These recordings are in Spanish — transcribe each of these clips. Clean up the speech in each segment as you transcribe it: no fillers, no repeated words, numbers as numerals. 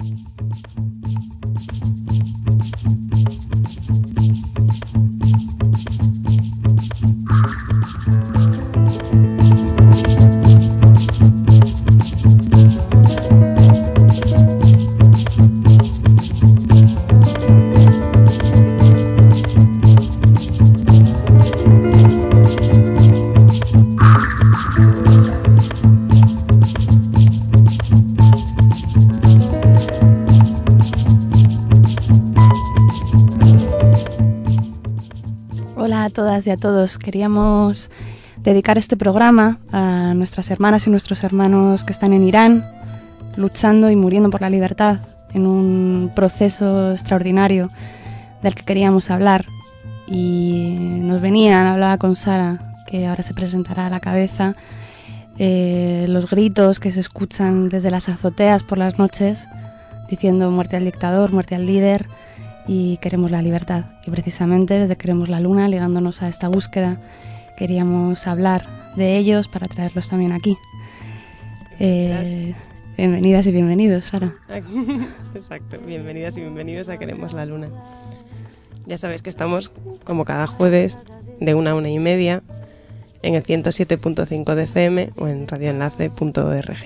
Hola a todas y a todos. Queríamos dedicar este programa a nuestras hermanas y nuestros hermanos que están en Irán, luchando y muriendo por la libertad, en un proceso extraordinario del que queríamos hablar. Y nos hablaba con Sara, que ahora se presentará a la cabeza, los gritos que se escuchan desde las azoteas por las noches, diciendo muerte al dictador, muerte al líder, y queremos la libertad. Y precisamente desde Queremos la Luna, ligándonos a esta búsqueda, queríamos hablar de ellos para traerlos también aquí. Bienvenidas y bienvenidos, Sara. Exacto, bienvenidas y bienvenidos a Queremos la Luna. Ya sabéis que estamos, como cada jueves, de 1 a 1:30, en el 107.5 de FM o en radioenlace.org.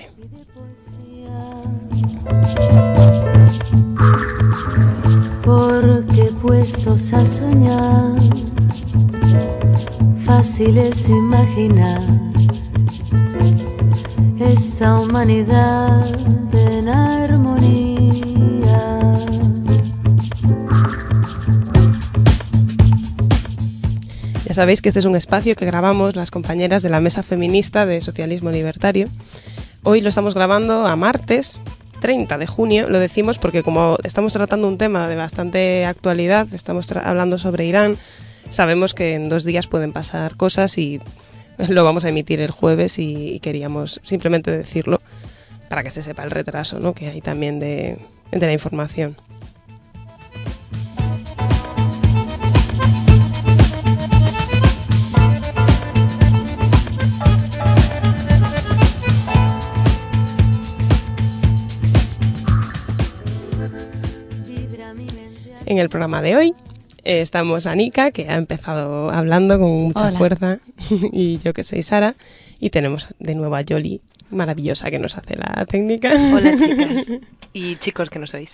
Porque puestos a soñar, fácil es imaginar esta humanidad en armonía. Ya sabéis que este es un espacio que grabamos las compañeras de la Mesa Feminista de Socialismo Libertario. Hoy lo estamos grabando a martes 30 de junio, lo decimos porque como estamos tratando un tema de bastante actualidad, estamos hablando sobre Irán, sabemos que en 2 días pueden pasar cosas y lo vamos a emitir el jueves y queríamos simplemente decirlo para que se sepa el retraso, ¿no?, que hay también de la información. En el programa de hoy estamos Anika, que ha empezado hablando con mucha fuerza, y yo, que soy Sara, y tenemos de nuevo a Yoli, maravillosa, que nos hace la técnica. Hola, chicas y chicos que no sois.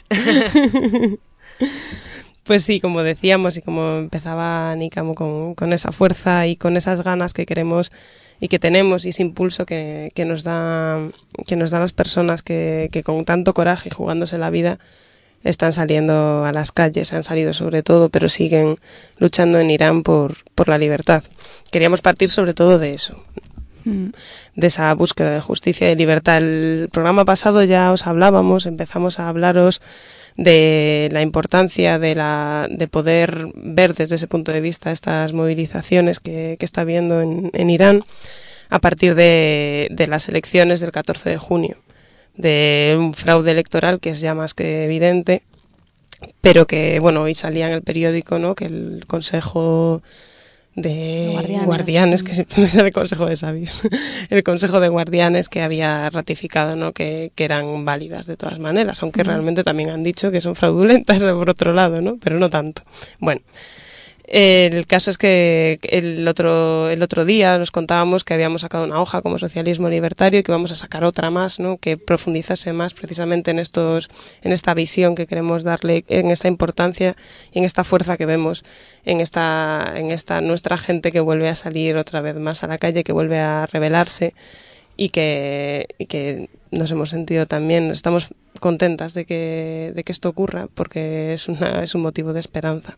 Pues sí, como decíamos y como empezaba Anika con esa fuerza y con esas ganas que queremos y que tenemos, y ese impulso que nos dan las personas que con tanto coraje y jugándose la vida están saliendo a las calles, han salido sobre todo, pero siguen luchando en Irán por la libertad. Queríamos partir sobre todo de eso, de esa búsqueda de justicia y de libertad. El programa pasado ya os hablábamos, empezamos a hablaros de la importancia de poder ver desde ese punto de vista estas movilizaciones que está habiendo en Irán a partir de las elecciones del 14 de junio. De un fraude electoral que es ya más que evidente, pero que, bueno, hoy salía en el periódico, ¿no?, que el Consejo de Guardianes, que siempre me sale el Consejo de Sabios, el Consejo de Guardianes, que había ratificado, ¿no?, que eran válidas de todas maneras, aunque realmente también han dicho que son fraudulentas por otro lado, ¿no?, pero no tanto. Bueno, el caso es que el otro día nos contábamos que habíamos sacado una hoja como Socialismo Libertario y que vamos a sacar otra más, ¿no?, que profundizase más precisamente en esta visión que queremos darle, en esta importancia y en esta fuerza que vemos en esta nuestra gente que vuelve a salir otra vez más a la calle, que vuelve a rebelarse y que nos hemos sentido también, estamos contentas de que esto ocurra, porque es un motivo de esperanza.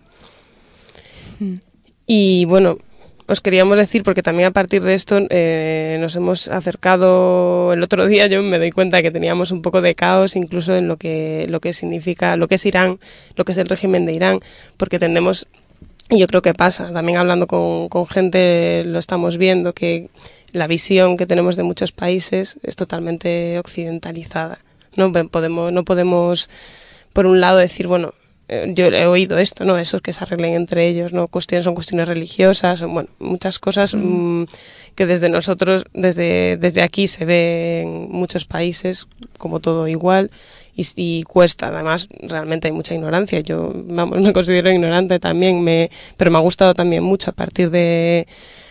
Y bueno, os queríamos decir, porque también a partir de esto nos hemos acercado. El otro día yo me doy cuenta que teníamos un poco de caos incluso en lo que significa, lo que es Irán, lo que es el régimen de Irán, porque tendemos, y yo creo que pasa, también hablando con gente lo estamos viendo, que la visión que tenemos de muchos países es totalmente occidentalizada. No podemos por un lado decir, bueno, yo he oído esto, ¿no?, esos que se arreglen entre ellos, ¿no?, son cuestiones religiosas, bueno, muchas cosas que desde nosotros, desde aquí se ve en muchos países como todo igual, y cuesta. Además, realmente hay mucha ignorancia. Yo, me considero ignorante también, pero me ha gustado también mucho a partir de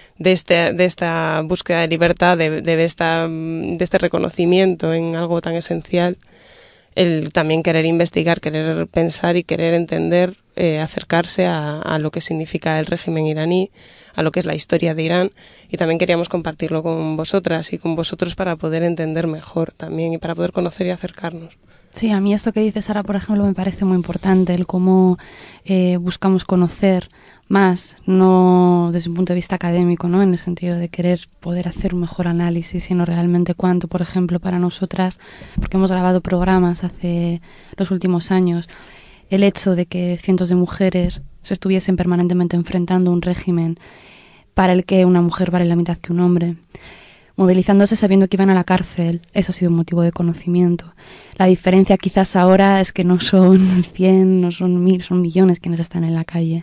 esta búsqueda de libertad, de este reconocimiento en algo tan esencial, el también querer investigar, querer pensar y querer entender, acercarse a lo que significa el régimen iraní, a lo que es la historia de Irán, y también queríamos compartirlo con vosotras y con vosotros para poder entender mejor también y para poder conocer y acercarnos. Sí, a mí esto que dice Sara, por ejemplo, me parece muy importante, el cómo buscamos conocer más, no desde un punto de vista académico, ¿no? En el sentido de querer poder hacer un mejor análisis, sino realmente cuánto, por ejemplo, para nosotras, porque hemos grabado programas hace los últimos años, el hecho de que cientos de mujeres se estuviesen permanentemente enfrentando a un régimen para el que una mujer vale la mitad que un hombre, movilizándose sabiendo que iban a la cárcel, eso ha sido un motivo de conocimiento. La diferencia quizás ahora es que no son 100, no son 1000, son millones quienes están en la calle.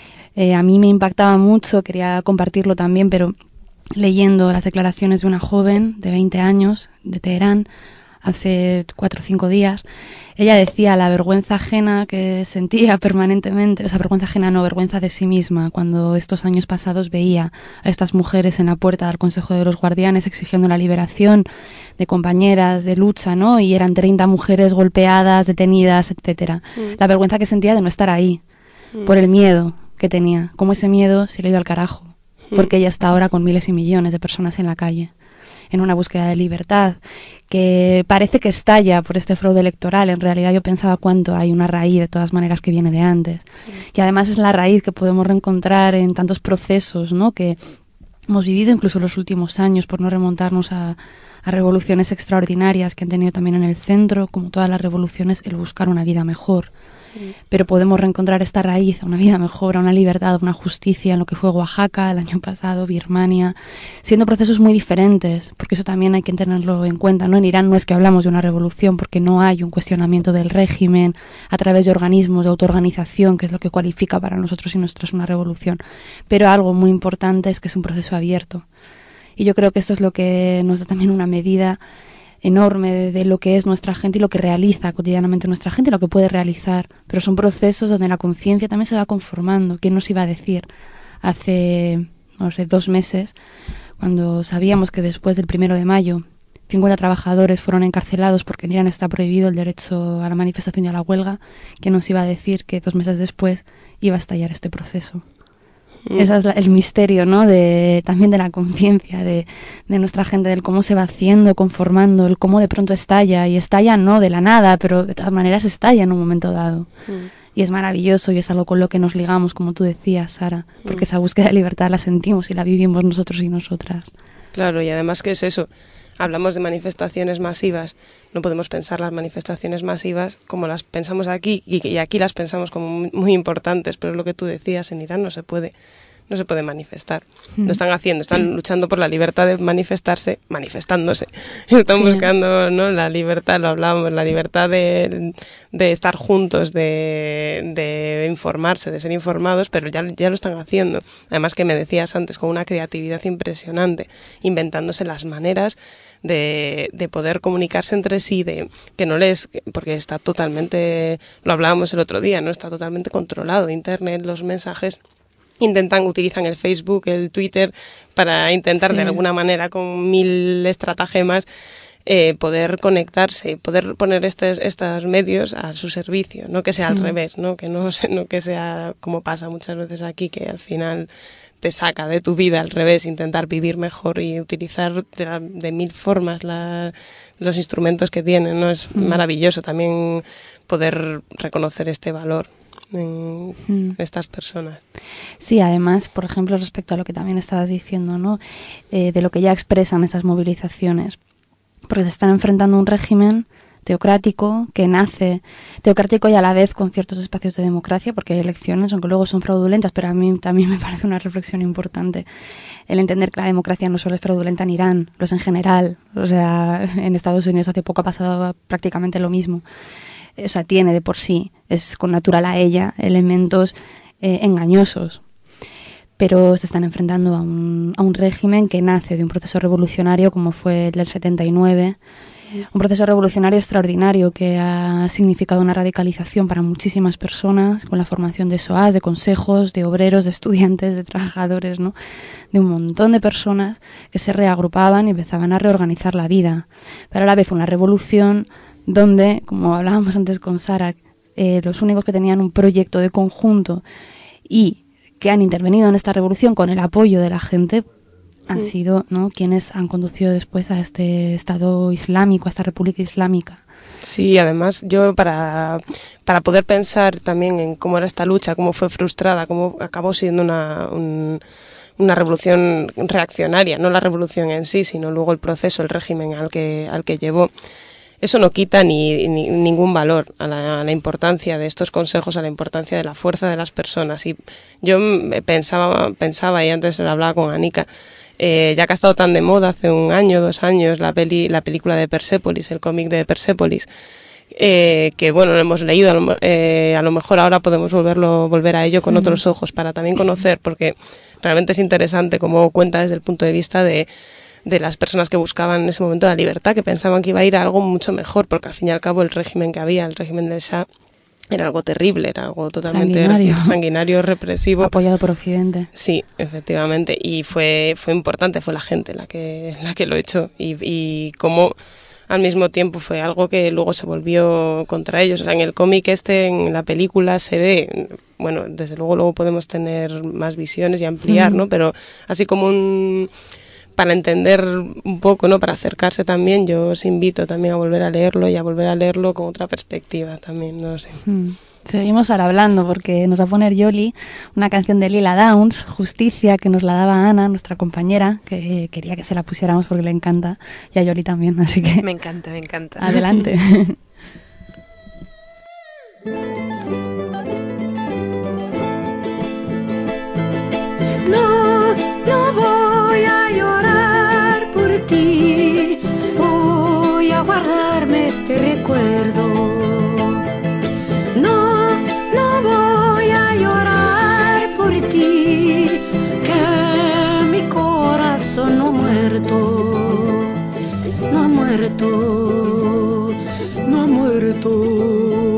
A mí me impactaba mucho, quería compartirlo también, pero leyendo las declaraciones de una joven de 20 años de Teherán hace 4 o 5 días, ella decía la vergüenza ajena que sentía permanentemente, o sea, vergüenza ajena no, vergüenza de sí misma, cuando estos años pasados veía a estas mujeres en la puerta del Consejo de los Guardianes exigiendo la liberación de compañeras de lucha, ¿no? Y eran 30 mujeres golpeadas, detenidas, etcétera. La vergüenza que sentía de no estar ahí, por el miedo que tenía, como ese miedo se le ha ido al carajo, porque ella está ahora con miles y millones de personas en la calle, en una búsqueda de libertad, que parece que estalla por este fraude electoral. En realidad yo pensaba cuánto hay una raíz, de todas maneras, que viene de antes. Y además es la raíz que podemos reencontrar en tantos procesos, ¿no?, que hemos vivido incluso en los últimos años, por no remontarnos a revoluciones extraordinarias que han tenido también en el centro, como todas las revoluciones, el buscar una vida mejor. Pero podemos reencontrar esta raíz, a una vida mejor, a una libertad, a una justicia, en lo que fue Oaxaca el año pasado, Birmania, siendo procesos muy diferentes, porque eso también hay que tenerlo en cuenta, ¿no? En Irán no es que hablamos de una revolución, porque no hay un cuestionamiento del régimen a través de organismos de autoorganización, que es lo que cualifica para nosotros y nuestra es una revolución. Pero algo muy importante es que es un proceso abierto. Y yo creo que esto es lo que nos da también una medida enorme de lo que es nuestra gente y lo que realiza cotidianamente nuestra gente y lo que puede realizar. Pero son procesos donde la conciencia también se va conformando. ¿Quién nos iba a decir hace, no sé, 2 meses, cuando sabíamos que después del 1 de mayo 50 trabajadores fueron encarcelados porque en Irán está prohibido el derecho a la manifestación y a la huelga, que nos iba a decir que 2 meses después iba a estallar este proceso? Ese es el misterio, ¿no?, también de la conciencia de nuestra gente, del cómo se va haciendo, conformando, el cómo de pronto estalla, y estalla no de la nada, pero de todas maneras estalla en un momento dado. Y es maravilloso y es algo con lo que nos ligamos, como tú decías, Sara, porque esa búsqueda de libertad la sentimos y la vivimos nosotros y nosotras. Claro, y además que es eso, hablamos de manifestaciones masivas, no podemos pensar las manifestaciones masivas como las pensamos aquí, y aquí las pensamos como muy, muy importantes, pero es lo que tú decías, en Irán no se puede manifestar. Lo están haciendo, están luchando por la libertad de manifestarse, manifestándose. Están buscando, ¿no?, la libertad, lo hablábamos, la libertad de estar juntos, de informarse, de ser informados, pero ya lo están haciendo. Además, que me decías antes, con una creatividad impresionante, inventándose las maneras de poder comunicarse entre sí, de que no les, porque está totalmente, lo hablábamos el otro día, no está totalmente controlado Internet, los mensajes. Utilizan el Facebook, el Twitter, para intentar de alguna manera, con 1000 estratagemas, poder conectarse y poder poner estos medios a su servicio, no que sea al revés, no que sea como pasa muchas veces aquí, que al final te saca de tu vida al revés, intentar vivir mejor y utilizar de 1000 formas los instrumentos que tienen, ¿no? Es maravilloso también poder reconocer este valor en estas personas. Sí, además, por ejemplo, respecto a lo que también estabas diciendo, ¿no?, de lo que ya expresan estas movilizaciones, porque se están enfrentando a un régimen teocrático que nace teocrático y a la vez con ciertos espacios de democracia, porque hay elecciones, aunque luego son fraudulentas, pero a mí también me parece una reflexión importante el entender que la democracia no solo es fraudulenta en Irán, lo es en general. O sea, en Estados Unidos hace poco ha pasado prácticamente lo mismo. O sea, tiene de por sí, es con natural a ella, elementos engañosos. Pero se están enfrentando a un régimen que nace de un proceso revolucionario como fue el del 79 Un proceso revolucionario extraordinario que ha significado una radicalización para muchísimas personas, con la formación de SOAS, de consejos, de obreros, de estudiantes, de trabajadores, ¿no? De un montón de personas que se reagrupaban y empezaban a reorganizar la vida. Pero a la vez una revolución donde, como hablábamos antes con Sara, los únicos que tenían un proyecto de conjunto y que han intervenido en esta revolución con el apoyo de la gente han sido, ¿no?, quienes han conducido después a este Estado Islámico, a esta República Islámica. Sí, además yo para poder pensar también en cómo era esta lucha, cómo fue frustrada, cómo acabó siendo una revolución reaccionaria, no la revolución en sí, sino luego el proceso, el régimen al que llevó. Eso no quita ni ningún valor a la importancia de estos consejos, a la importancia de la fuerza de las personas. Y yo pensaba y antes lo hablaba con Anika, ya que ha estado tan de moda hace 1 año, 2 años, la película de Persépolis, el cómic de Persépolis, que bueno, lo hemos leído, a lo mejor ahora podemos volver a ello con otros ojos para también conocer, porque realmente es interesante cómo cuenta desde el punto de vista de las personas que buscaban en ese momento la libertad, que pensaban que iba a ir a algo mucho mejor, porque al fin y al cabo el régimen que había, el régimen del Shah, era algo terrible, era algo totalmente sanguinario, represivo. Apoyado por Occidente. Sí, efectivamente, y fue importante, fue la gente la que lo echó, y cómo al mismo tiempo fue algo que luego se volvió contra ellos. O sea, en el cómic en la película se ve, bueno, desde luego podemos tener más visiones y ampliar, ¿no? Pero así como para entender un poco, ¿no? Para acercarse también, yo os invito también a volver a leerlo y a volver a leerlo con otra perspectiva también, no sé. Seguimos ahora hablando porque nos va a poner Yoli una canción de Lila Downs, Justicia, que nos la daba Ana, nuestra compañera, que quería que se la pusiéramos porque le encanta, y a Yoli también, así que... Me encanta. Adelante. No voy a llorar por ti, voy a guardarme este recuerdo. No voy a llorar por ti, que mi corazón no ha muerto, no ha muerto, no ha muerto.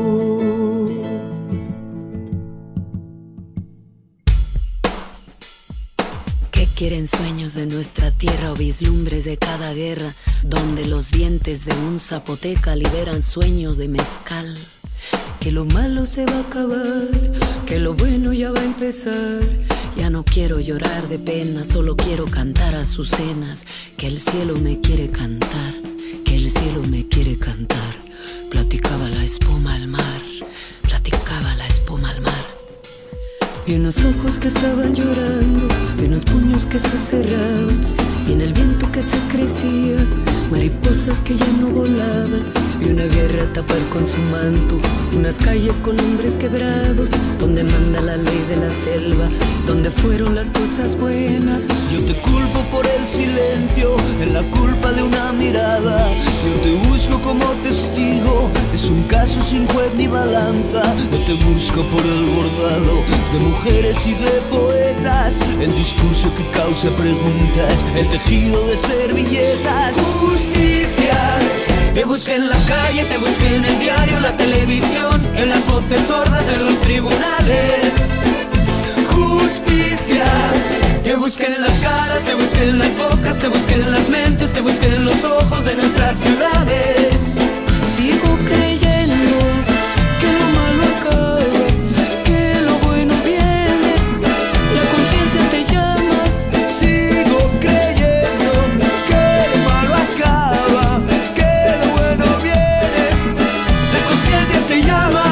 Quieren sueños de nuestra tierra o vislumbres de cada guerra, donde los dientes de un zapoteca liberan sueños de mezcal. Que lo malo se va a acabar, que lo bueno ya va a empezar. Ya no quiero llorar de pena, solo quiero cantar azucenas. Que el cielo me quiere cantar, que el cielo me quiere cantar. Platicaba la espuma al mar, platicaba la espuma al mar. Y unos ojos que estaban llorando, y unos puños que se cerraban, y en el viento que se crecía, mariposas que ya no volaban, y una guerra a tapar con su manto, unas calles con hombres quebrados, donde manda la ley de la selva, donde fueron las cosas buenas. Yo te culpo por el silencio, en la culpa de una mirada. Yo te busco como testigo, es un caso sin juez ni balanza. Yo te busco por el bordado de mujeres y de poetas, el discurso que causa preguntas, el tejido de servilletas. Justicia, te busqué en la calle, te busqué en el diario, la televisión, en las voces sordas, en los tribunales. Justicia, te busqué en las caras, te busqué en las bocas, te busqué en las mentes, te busqué en los ojos de nuestras ciudades. Sigo creyendo que lo malo acaba, que lo bueno viene, la conciencia te llama. Sigo creyendo que lo malo acaba, que lo bueno viene, La conciencia te llama.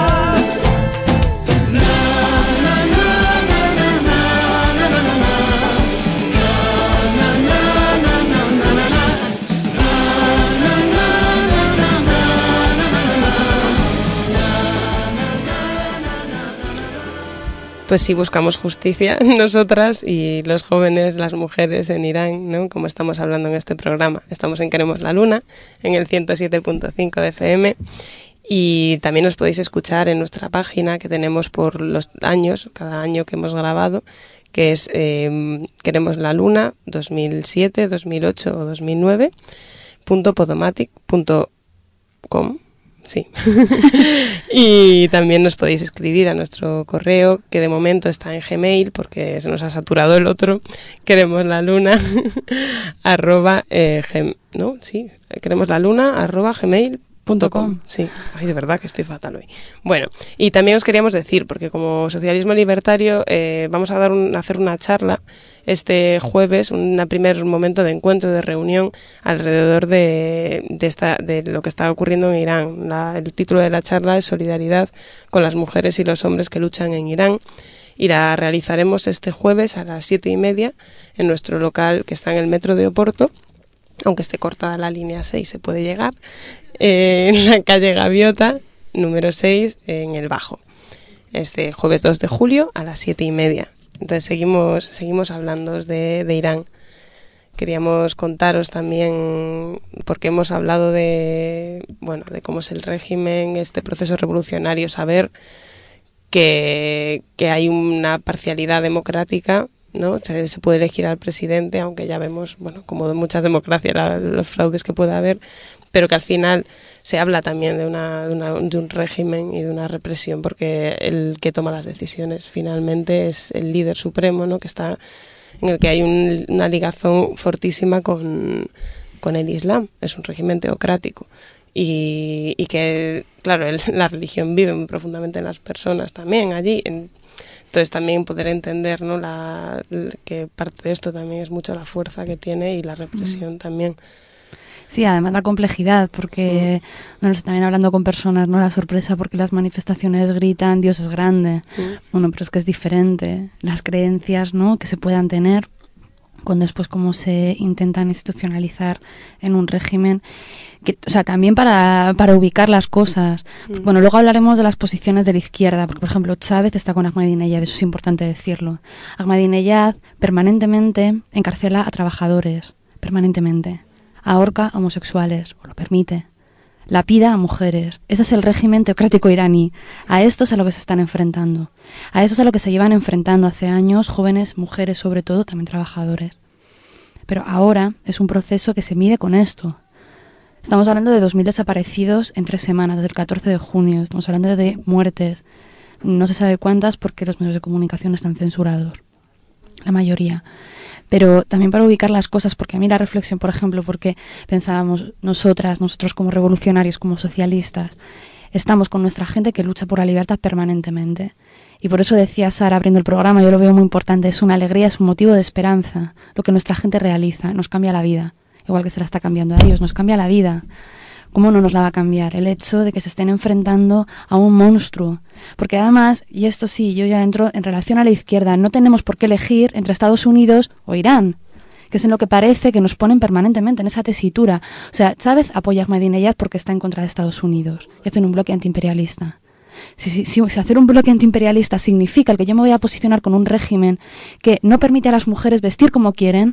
Pues sí, buscamos justicia nosotras y los jóvenes, las mujeres en Irán, ¿no? Como estamos hablando en este programa. Estamos en Queremos la Luna, en el 107.5 de FM, y también nos podéis escuchar en nuestra página que tenemos por los años, cada año que hemos grabado, que es Queremos la Luna 2007, 2008 o 2009. jueves.podomatic.com. Sí. Y también nos podéis escribir a nuestro correo, que de momento está en Gmail porque se nos ha saturado el otro. Queremos la luna ¿no? Sí, queremos la luna @gmail.com. Sí, ay, de verdad que estoy fatal hoy. Bueno, y también os queríamos decir, porque como Socialismo Libertario vamos a hacer una charla este jueves, un primer momento de encuentro, de reunión alrededor de lo que está ocurriendo en Irán. El título de la charla es Solidaridad con las mujeres y los hombres que luchan en Irán, y la realizaremos este jueves a las 7:30 en nuestro local que está en el metro de Oporto. Aunque esté cortada la línea 6, se puede llegar, en la calle Gaviota, número 6, en el Bajo. Este jueves 2 de julio a las 7:30. Entonces seguimos hablando de Irán. Queríamos contaros también, porque hemos hablado de cómo es el régimen, este proceso revolucionario, saber que hay una parcialidad democrática, ¿no? Se puede elegir al presidente, aunque ya vemos, como de muchas democracias, los fraudes que puede haber, pero que al final se habla también de un régimen y de una represión, porque el que toma las decisiones finalmente es el líder supremo, ¿no? En el que hay una ligazón fortísima con el Islam. Es un régimen teocrático. Y que, claro, la religión vive muy profundamente en las personas también allí. Entonces también poder entender, ¿no? Que parte de esto también es mucho la fuerza que tiene y la represión también. Sí, además la complejidad, porque también hablando con personas, ¿no? La sorpresa porque las manifestaciones gritan Dios es grande. Bueno, pero es que es diferente. Las creencias, ¿no? que se puedan tener con después cómo se intentan institucionalizar en un régimen. También para ubicar las cosas. Bueno, luego hablaremos de las posiciones de la izquierda, porque, por ejemplo, Chávez está con Ahmadinejad, eso es importante decirlo. Ahmadinejad permanentemente encarcela a trabajadores, permanentemente. Ahorca a homosexuales, o lo permite. Lapida a mujeres. Ese es el régimen teocrático iraní. A esto es a lo que se están enfrentando. A eso es a lo que se llevan enfrentando hace años jóvenes, mujeres sobre todo, también trabajadores. Pero ahora es un proceso que se mide con esto. Estamos hablando de 2.000 desaparecidos en 3 semanas, desde el 14 de junio. Estamos hablando de muertes. No se sabe cuántas porque los medios de comunicación están censurados. La mayoría. Pero también para ubicar las cosas, porque a mí la reflexión, por ejemplo, porque pensábamos nosotros como revolucionarios, como socialistas, estamos con nuestra gente que lucha por la libertad permanentemente. Y por eso decía Sara abriendo el programa, yo lo veo muy importante, es una alegría, es un motivo de esperanza, lo que nuestra gente realiza, nos cambia la vida. Igual que se la está cambiando a ellos, nos cambia la vida. ¿Cómo no nos la va a cambiar? El hecho de que se estén enfrentando a un monstruo. Porque además, y esto sí, yo ya entro en relación a la izquierda, no tenemos por qué elegir entre Estados Unidos o Irán, que es en lo que parece que nos ponen permanentemente, en esa tesitura. O sea, Chávez apoya a Ahmadinejad porque está en contra de Estados Unidos y hacen un bloque antiimperialista. Si hacer un bloque antiimperialista significa el que yo me voy a posicionar con un régimen que no permite a las mujeres vestir como quieren,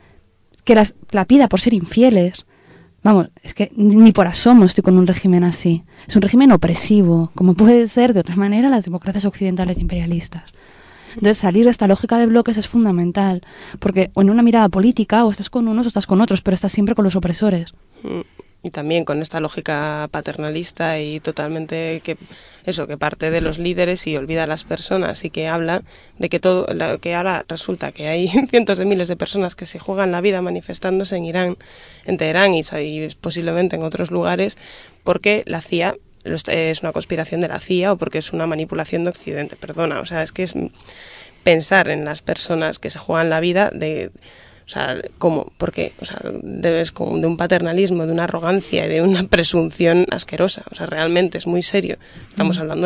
que la pida por ser infieles. Vamos, es que ni por asomo estoy con un régimen así. Es un régimen opresivo, como puede ser de otra manera las democracias occidentales imperialistas. Entonces salir de esta lógica de bloques es fundamental, porque o en una mirada política o estás con unos o estás con otros, pero estás siempre con los opresores. Y también con esta lógica paternalista y totalmente que parte de los líderes y olvida a las personas, y que habla de que que ahora resulta que hay cientos de miles de personas que se juegan la vida manifestándose en Irán, en Teherán y posiblemente en otros lugares, porque la CIA es una conspiración de la CIA o porque es una manipulación de Occidente. Perdona, o sea, es que es pensar en las personas que se juegan la vida de... O sea, ¿cómo? Porque, o sea, es como de un paternalismo, de una arrogancia y de una presunción asquerosa. O sea, realmente es muy serio. Estamos hablando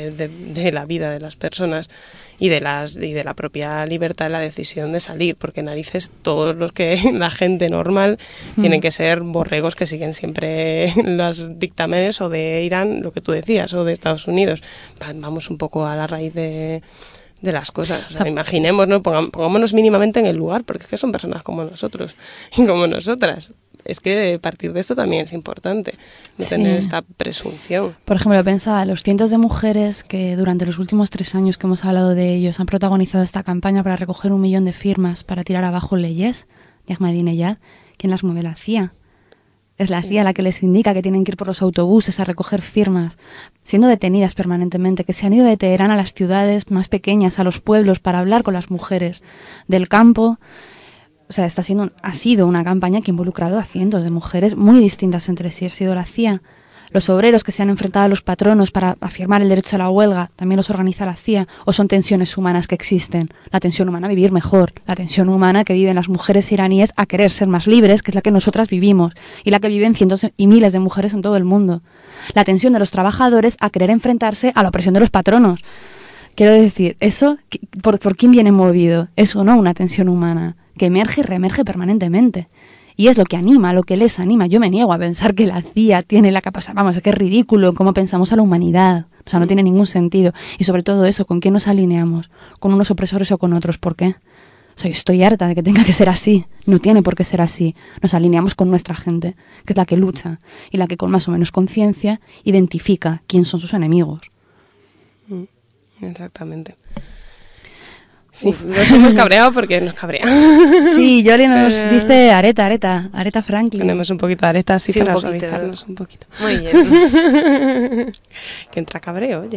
de la vida de las personas y de la propia libertad de la decisión de salir, porque narices todos los que la gente normal tienen que ser borregos que siguen siempre los dictámenes o de Irán, lo que tú decías, o de Estados Unidos. Vamos un poco a la raíz de las cosas. O sea, imaginemos, ¿no? Pongámonos mínimamente en el lugar, porque es que son personas como nosotros y como nosotras. Es que partir de esto también es importante, no tener esta presunción. Por ejemplo, pensaba, los cientos de mujeres que durante los últimos 3 años que hemos hablado de ellos han protagonizado esta campaña para recoger 1 millón de firmas para tirar abajo leyes de Ahmadinejad, ¿quién las mueve? La CIA. Es la CIA la que les indica que tienen que ir por los autobuses a recoger firmas, siendo detenidas permanentemente, que se han ido de Teherán a las ciudades más pequeñas, a los pueblos, para hablar con las mujeres del campo. O sea, ha sido una campaña que ha involucrado a cientos de mujeres muy distintas entre sí. Ha sido la CIA. Los obreros que se han enfrentado a los patronos para afirmar el derecho a la huelga, también los organiza la CIA, o son tensiones humanas que existen. La tensión humana a vivir mejor, la tensión humana que viven las mujeres iraníes a querer ser más libres, que es la que nosotras vivimos, y la que viven cientos y miles de mujeres en todo el mundo. La tensión de los trabajadores a querer enfrentarse a la opresión de los patronos. Quiero decir, eso, ¿por quién viene movido? Eso no, una tensión humana, que emerge y reemerge permanentemente. Y es lo que anima, lo que les anima. Yo me niego a pensar que la CIA tiene la capacidad, vamos, es que es ridículo cómo pensamos a la humanidad. O sea, no tiene ningún sentido. Y sobre todo eso, ¿con quién nos alineamos? ¿Con unos opresores o con otros? ¿Por qué? O sea, yo estoy harta de que tenga que ser así. No tiene por qué ser así. Nos alineamos con nuestra gente, que es la que lucha y la que con más o menos conciencia identifica quién son sus enemigos. Exactamente. Sí, nos hemos cabreado porque nos cabrea. Sí, Yoli nos dice Aretha Franklin. Tenemos un poquito de Aretha así Sí, para un poquito. suavizarnos un poquito. Muy bien. Que entra cabreo, oye.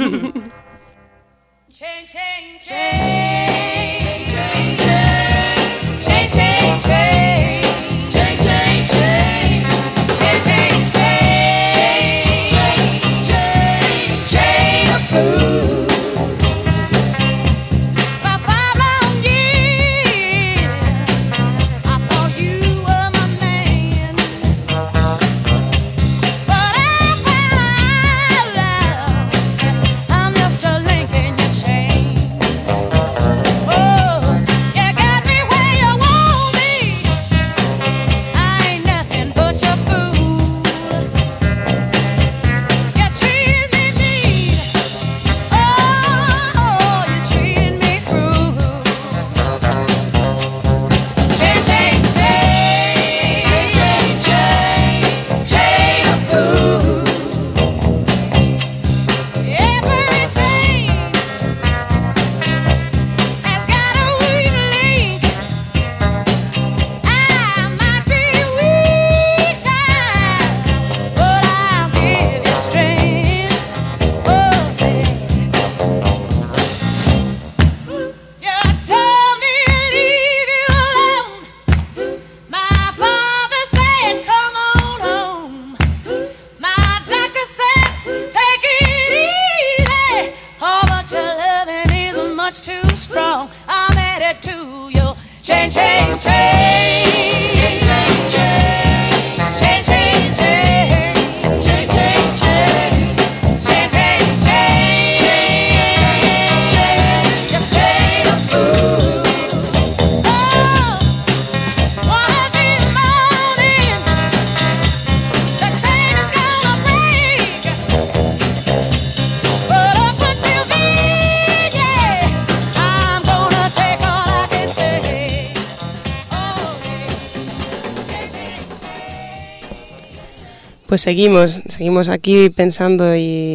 Pues seguimos aquí pensando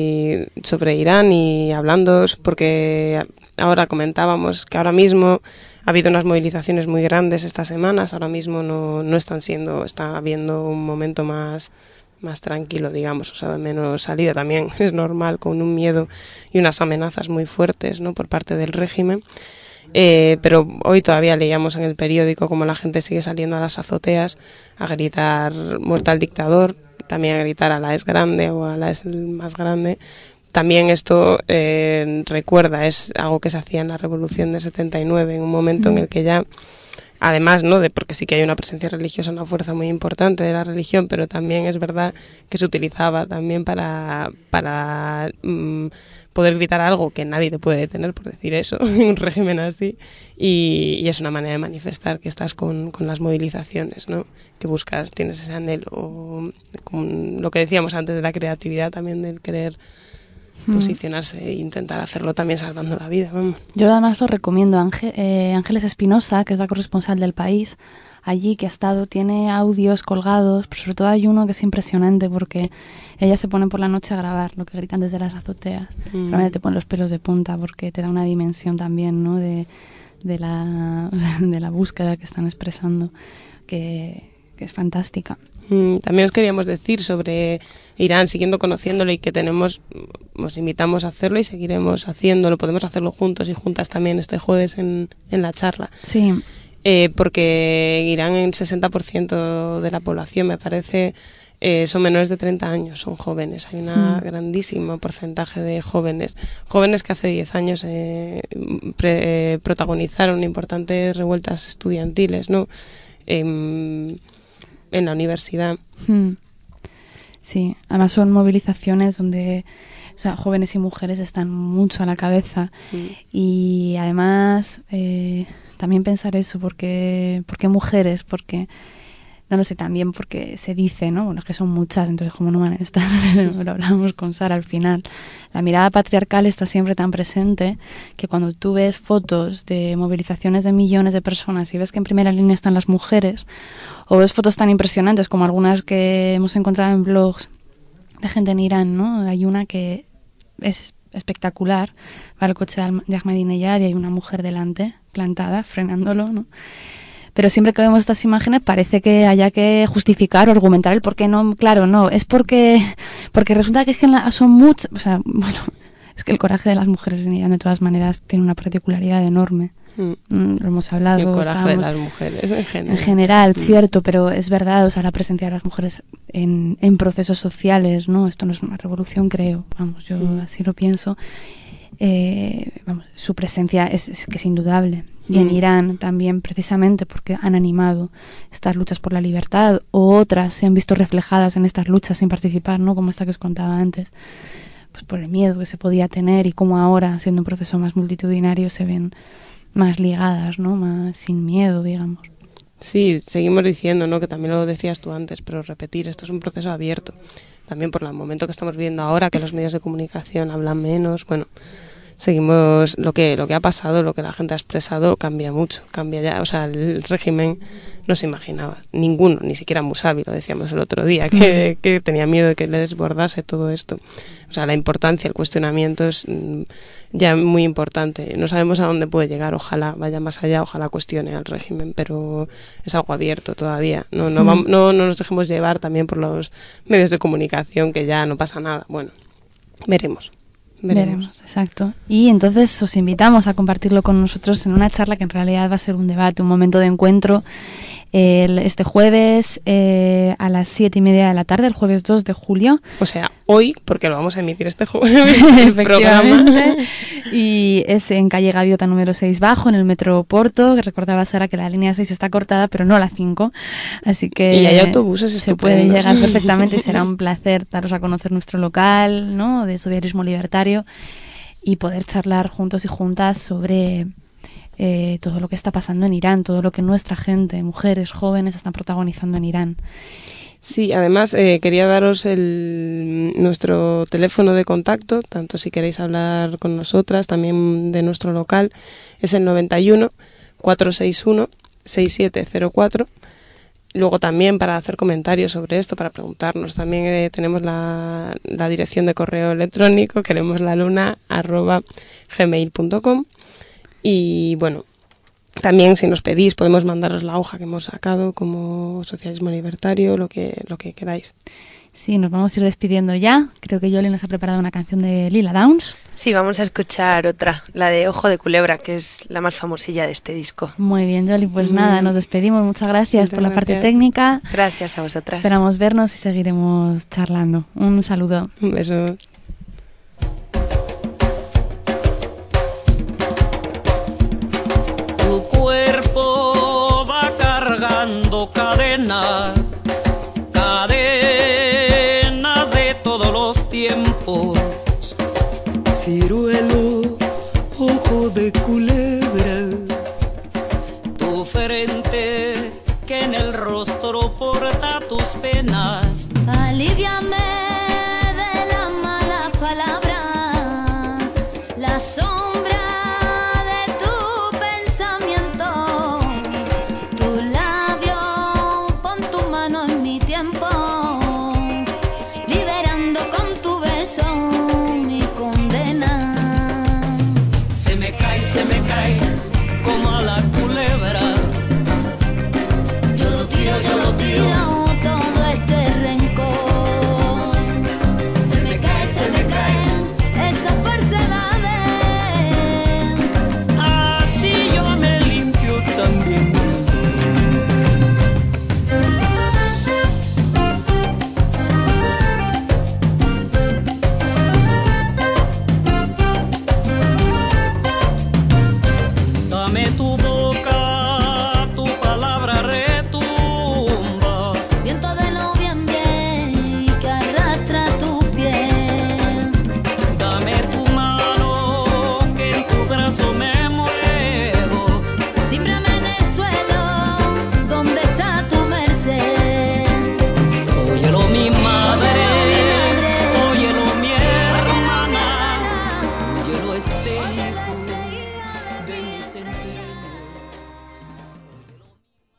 sobre Irán y hablando, porque ahora comentábamos que ahora mismo ha habido unas movilizaciones muy grandes estas semanas, ahora mismo no está habiendo un momento más tranquilo, digamos, o sea, de menos salida. También es normal, con un miedo y unas amenazas muy fuertes, ¿no?, por parte del régimen. Pero hoy todavía leíamos en el periódico cómo la gente sigue saliendo a las azoteas a gritar muerta al dictador, también a gritar a la es grande o a la es el más grande. También esto recuerda, es algo que se hacía en la Revolución del 79, en un momento en el que ya, además, ¿no?, porque sí que hay una presencia religiosa, una fuerza muy importante de la religión, pero también es verdad que se utilizaba también para poder gritar algo que nadie te puede detener por decir eso en un régimen así, y es una manera de manifestar que estás con las movilizaciones, ¿no?, que buscas, tienes ese anhelo, con lo que decíamos antes de la creatividad también, del querer posicionarse e intentar hacerlo también salvando la vida. Vamos. Yo además lo recomiendo. Ángeles Espinosa, que es la corresponsal del País, allí que ha estado, tiene audios colgados, pero sobre todo hay uno que es impresionante porque ella se pone por la noche a grabar lo que gritan desde las azoteas. Realmente te pone los pelos de punta porque te da una dimensión también, ¿no?, de la búsqueda que están expresando, que es fantástica. También os queríamos decir sobre Irán, siguiendo conociéndolo, y que os invitamos a hacerlo y seguiremos haciéndolo. Podemos hacerlo juntos y juntas también este jueves en la charla. Sí. Porque Irán, el 60% de la población, me parece, son menores de 30 años, son jóvenes. Hay un grandísimo porcentaje de jóvenes que hace 10 años protagonizaron importantes revueltas estudiantiles, ¿no? En la universidad. Sí, además son movilizaciones donde, o sea, jóvenes y mujeres están mucho a la cabeza. Y además también pensar eso, ¿por qué mujeres? Porque, no lo sé, también porque se dice, ¿no? Bueno, es que son muchas, entonces cómo no van a estar, lo hablamos con Sara al final. La mirada patriarcal está siempre tan presente que cuando tú ves fotos de movilizaciones de millones de personas y ves que en primera línea están las mujeres, o ves fotos tan impresionantes como algunas que hemos encontrado en blogs de gente en Irán, ¿no? Hay una que es espectacular, va al coche de Ahmadinejad y hay una mujer delante, plantada, frenándolo, ¿no? Pero siempre que vemos estas imágenes parece que haya que justificar o argumentar el por qué no. Claro, no, es porque resulta que es que son muchas, o sea, bueno, es que el coraje de las mujeres en Irán de todas maneras tiene una particularidad enorme. Lo hemos hablado. Y el coraje de las mujeres en general. En general, cierto, pero es verdad, o sea, la presencia de las mujeres en procesos sociales, ¿no? Esto no es una revolución, creo, vamos, yo así lo pienso. Vamos, su presencia es que es indudable. Y en Irán también, precisamente porque han animado estas luchas por la libertad, o otras se han visto reflejadas en estas luchas sin participar, ¿no? Como esta que os contaba antes, pues por el miedo que se podía tener, y como ahora, siendo un proceso más multitudinario, se ven más ligadas, ¿no? Más sin miedo, digamos. Sí, seguimos diciendo, ¿no? Que también lo decías tú antes, pero repetir, esto es un proceso abierto. También por el momento que estamos viviendo ahora, que los medios de comunicación hablan menos, bueno, seguimos lo que ha pasado, lo que la gente ha expresado cambia mucho, cambia ya, o sea, el régimen no se imaginaba, ninguno, ni siquiera Musavi, lo decíamos el otro día, que tenía miedo de que le desbordase todo esto. O sea, la importancia, el cuestionamiento es ya muy importante. No sabemos a dónde puede llegar, ojalá vaya más allá, ojalá cuestione al régimen, pero es algo abierto todavía. No nos dejemos llevar también por los medios de comunicación, que ya no pasa nada. Bueno, veremos. Exacto. Y entonces os invitamos a compartirlo con nosotros en una charla que en realidad va a ser un debate, un momento de encuentro, este jueves a las 7:30 de la tarde, el jueves 2 de julio. O sea, hoy, porque lo vamos a emitir este jueves, el programa. Y es en calle Gaviota número 6 bajo, en el metro Porto, que recordaba Sara que la línea 6 está cortada, pero no la 5. Así que y hay autobuses se estupendos. puede llegar perfectamente y será un placer daros a conocer nuestro local, ¿no? De Socialismo Libertario, y poder charlar juntos y juntas sobre todo lo que está pasando en Irán, todo lo que nuestra gente, mujeres, jóvenes, están protagonizando en Irán. Sí, además quería daros nuestro teléfono de contacto, tanto si queréis hablar con nosotras, también de nuestro local, es el 91 461 6704. Luego también para hacer comentarios sobre esto, para preguntarnos, también tenemos la dirección de correo electrónico, queremoslaluna@gmail.com. Y bueno, también si nos pedís podemos mandaros la hoja que hemos sacado como Socialismo Libertario, lo que queráis. Sí, nos vamos a ir despidiendo ya. Creo que Yoli nos ha preparado una canción de Lila Downs. Sí, vamos a escuchar otra, la de Ojo de Culebra, que es la más famosilla de este disco. Muy bien, Yoli, pues nada, nos despedimos. Muchas gracias por la parte técnica. Gracias a vosotras. Esperamos vernos y seguiremos charlando. Un saludo. Un beso. Tu cuerpo va cargando cadenas de todos los tiempos. Ciruelo, ojo de culebra, tu frente que en el rostro porta tus penas. Aliviame de la mala palabra, la sombra.